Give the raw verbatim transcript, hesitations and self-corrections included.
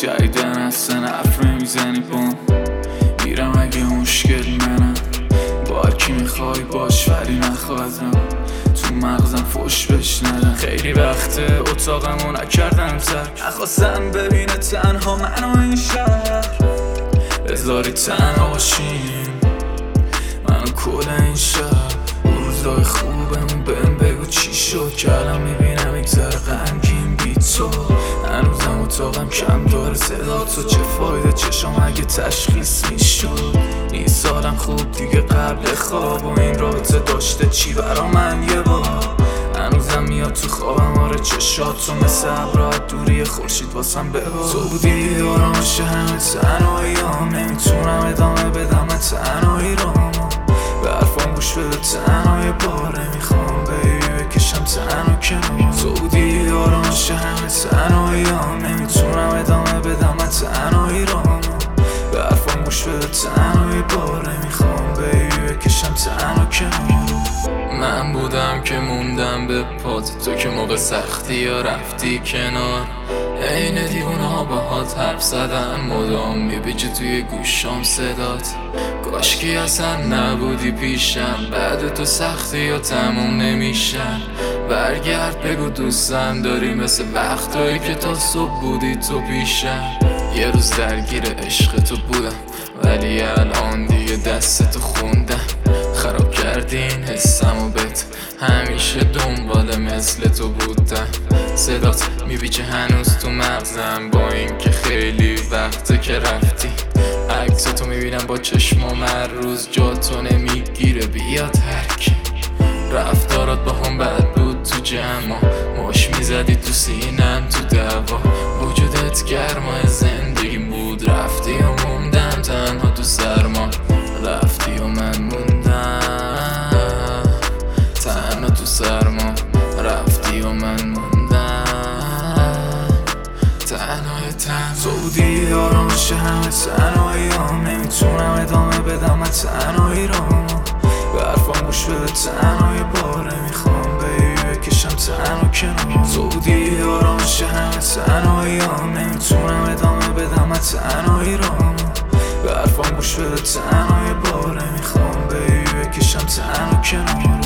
جدیدن اصلا حرف نمیزنی بام میرم اگه مشکل منم با هرکی میخوای باش ولی نخواهدم تو مغزم فش بش ندم. خیلی وقته اتاقمو نکردم ترک، نخواستم ببینه تنها منو این شهر، بذاری تنها باشیم منو کل این شهر. روزای خوبم بهم بگو چی شد که الان میبینم یک ذره غمگین بی تو. هنوزم اتاقم کم داره صدا تو، چه فایده چشام اگه تشخیص میشد. این سالم خوب دیگه قبل خواب و این رابطه داشته چی برا من یه بار. هنوزم میاد تو خوابم آره چشات تو مثل ابرات دوری خورشید واسم ببار. تو بودی آرامش همه تنهاییام، نمیتونم ادامه بدم تنهایی رام. به حرفام گوش بده تنها یه باره میخوام بیبی بکشم تنها کنار. تو بودی آرامش همه تنهاییام، نمیتونم ادامه بدم تنهایی رام. به حرفام گوش بده تنها یه باره میخوام بیبی بکشم تنها کنار. من بودم که موندم به پات، تو که موقع سختی یا رفتی کنار. عین دیوونه ها باهات حرف زدن مدام میبیجه توی گوشام صدات. کاشکی اصلا نبودی پیشم، بعد تو سختی یا تموم نمیشن. برگرد بگو دوستم داری مثل وقتایی که تا صبح بودی تو پیشم. یه روز درگیر عشق تو بودم ولی الان دیگه دستتو خوندم. خراب کردی این حسم و بهت همیشه دنبال مثل تو بودم. صدات میبیچه هنوز تو مغزم با این که خیلی وقته که رفتی. عکس تو میبینم با چشمام هر روز جا تو نمیگیره بیاد هرکی. رفتارات با هم بد بود تو جمع، مش میزدی تو سینم تو دوا. وجودت گرمای زندگی بود، رفتی و موندم تنها تو سرما. رفتی و من موندم تنها تو سرما. رفتی و من موندم تنهای تنها. تو بودی آرامش همه تنهاییام، نمیتونم ادامه بدم تنهایی رام. به حرفام گوش بده تنها یه باره میخوام بیبی بکشم تنها کنار. تو بودی آرامش همه تنهاییام، نمیتونم ادامه بدم تنهایی رام. به حرفام گوش بده تنها یه باره میخوام بیبی بکشم تنها کنار.